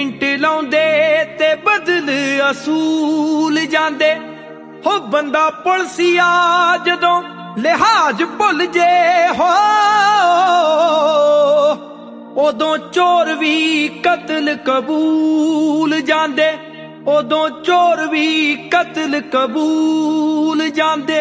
minute ਲਾਉਂਦੇ ਤੇ ਬਦਲ ਅਸੂਲ ਜਾਂਦੇ ਹੋ ਬੰਦਾ ਪੁਲਸੀਆ ਜਦੋਂ ਲਿਹਾਜ਼ ਭੁੱਲ ਜੇ ਹੋ ਉਦੋਂ ਚੋਰ ਵੀ ਕਤਲ ਕਬੂਲ ਜਾਂਦੇ ਉਦੋਂ ਚੋਰ ਵੀ ਕਤਲ ਕਬੂਲ ਜਾਂਦੇ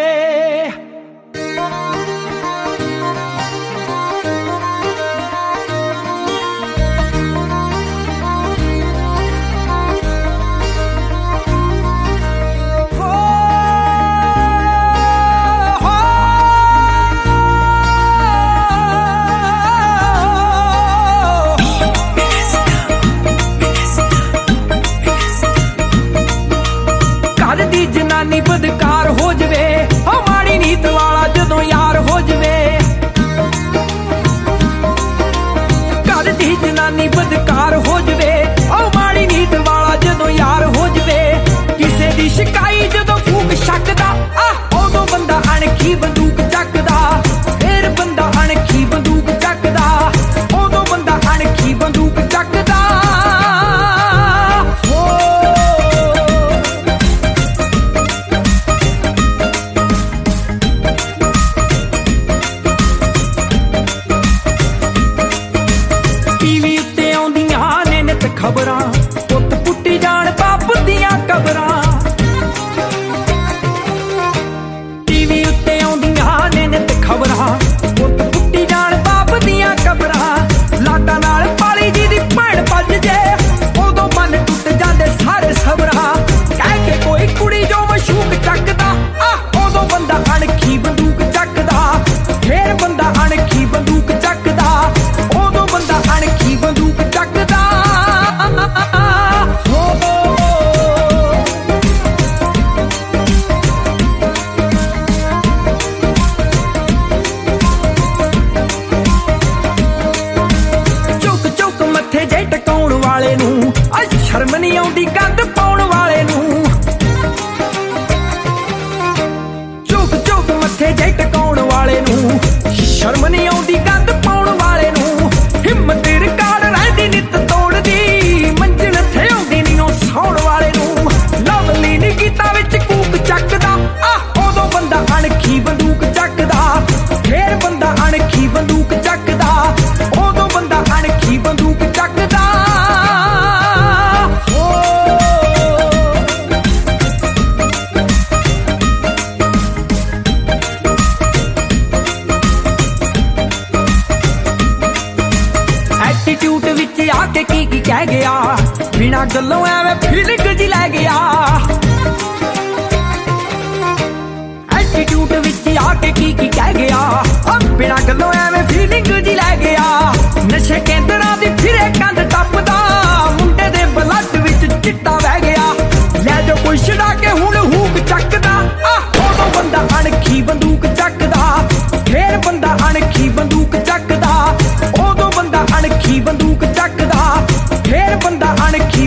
ਜਨਾਨੀ ਬਦਕਾਰ ਹੋ ਜਵੇ ਹੋ ਮਾੜੀ ਨੀਤ ਵਾਲਾ ਜਦੋਂ ਯਾਰ ਹੋ ਜਵੇ ਘਰ ਦੀ ਜਨਾਨੀ ਬਦਕਾਰ ਹੋ ਜਵੇ ਹੋ ਮਾੜੀ ਨੀਤ ਵਾਲਾ ਜਦੋਂ ਯਾਰ ਹੋ ਜਵੇ ਕਿਸੇ ਦੀ ਸ਼ਿਕਾਈ ਜਦੋਂ ਫੂਕ ਛੱਕਦਾ ਉਦੋਂ ਬੰਦਾ ਅਣਖੀ ਬੰਦੂਕ ਚੱਕਦਾ ਫੇਰ ਬੰਦਾ ਅਣਖੀ ਬੰਦੂਕ ਚੱਕਦਾ ਉਦੋਂ ਬੰਦਾ ਅਣਖੀ ਬੰਦੂਕ ਚੱਕਦਾ ਖਬਰਾਂ ਪੁੱਤ ਪੁੱਟੀ ਜਾਣ ਬਾਪ ਦੀਆਂ ਕਬਰਾਂ ਟੀਵੀ ਉੱਤੇ ਆਉਂਦੀਆਂ ਨੇ ਨਿਤ ਖਬਰਾਂ ਪੁੱਤ ਪੁੱਟੀ ਜਾਣ ਬਾਪ ਦੀਆਂ ਕਬਰਾਂ ਲਾਟਾਂ ਨਾਲ ਪਾਲੀ ਜੀ ਦੀ ਭੈਣ ਭੱਜ ਜੇ ਉਦੋਂ ਮਨ ਟੁੱਟ ਜਾਂਦੇ ਸਾਰੇ ਸਬਰਾਂ ਕਹਿ ਕੇ ਕੋਈ ਕੁੜੀ ਜੋ ਮਸ਼ੂਕ ਚੱਕਦਾ ਉਦੋਂ ਬੰਦਾ ਅਣਖੀ ਬੰਦੂਕ ਚੱਕਦਾ ਫੇਰ ਬੰਦਾ ਅਣਖੀ ਬੰਦੂਕ ਚੱਕਦਾ ਉਦੋਂ ਬੰਦਾ ਅਣਖੀ ਬੰਦੂਕ ਚੱਕਦਾ ਜੇ ਟਕਾਉਣ ਵਾਲੇ ਨੂੰ ਅੱਜ ਸ਼ਰਮ ਨਹੀਂ ਆਉਂਦੀ ਗੰਦ ਪਾਉਣ ਵਾਲੇ ਨੂੰ ਝੁਕ ਝੁਕ ਮੱਥੇ ਜੇ ਟਕਾਉਣ ਵਾਲੇ ਨੂੰ ਸ਼ਰਮ ਨਹੀਂ ਆਉਂਦੀ ਗੰਦ ਪਾਉਣ ਵਾਲੇ ਨੂੰ ਹਿੰਮਤ ਰਿਕਾਰਡ ਰਹਿੰਦੀ ਨਿੱਤ ਤੋੜਦੀ ਮੰਜ਼ਿਲ ਥੇ ਆਉਂਦੀ ਨਹੀਂ ਉਹ ਸੌਣ ਵਾਲੇ ਨੂੰ ਲਵਲੀ ਨੀ ਗੀਤਾਂ ਵਿੱਚ ਕੂਕ ਚੱਕਦਾ ਉਦੋਂ ਬੰਦਾ ਅਣਖੀ ਬੰਦੂਕ ਚੱਕਦਾ ਫੇਰ ਬੰਦਾ ਅਣਖੀ ਬੰਦੂਕ ਚੱਕਦਾ ਉਦੋਂ ਬੰਦਾ ਅਣਖੀ ਬੰਦੂਕ ਚੱਕਦਾ ਐਟੀਟਿਊਡ ਵਿੱਚ ਆ ਕੇ ਕੀ ਕਹਿ ਗਿਆ ਬਿਨਾਂ ਗੱਲੋਂ ਐਵੇਂ ਫੀਲਿੰਗ ਜੀ ਲੈ ਗਿਆ ਐਟੀਟਿਊਡ ਵਿੱਚ ਆ ਕੇ ਕੀ ਕਹਿ ਗਿਆ ਬਿਨਾਂ ਗੱਲੋਂ ਐਵੇਂ ਫੀਲਿੰਗ ਜੀ ਲੈ ਗਿਆ ਨਸ਼ੇ ਕੇਂਦਰਾਂ ਦੀ ਫਿਰੇ ਕੰਧ ਟੱਪਦਾ ਮੁੰਡੇ ਦੇ ਬਲੱਡ ਵਿੱਚ ਚਿੱਟਾ ਵਹਿ ਗਿਆ ਲੈ ਜੋ ਕੋਈ ਛਡਾ ਕੇ ਹੁਣ ਹੂਕ ਚੱਕਦਾ ਉਦੋਂ ਬੰਦਾ ਅਣਖੀ ਬੰਦੂਕ ਚੱਕਦਾ ਫੇਰ ਬੰਦਾ ਅਣਖੀ ਬੰਦੂਕ ਚੱਕਦਾ ਉਦੋਂ ਬੰਦਾ ਅਣਖੀ ਬੰਦੂਕ ਚੱਕਦਾ ਫੇਰ ਬੰਦਾ ਅਣਖੀ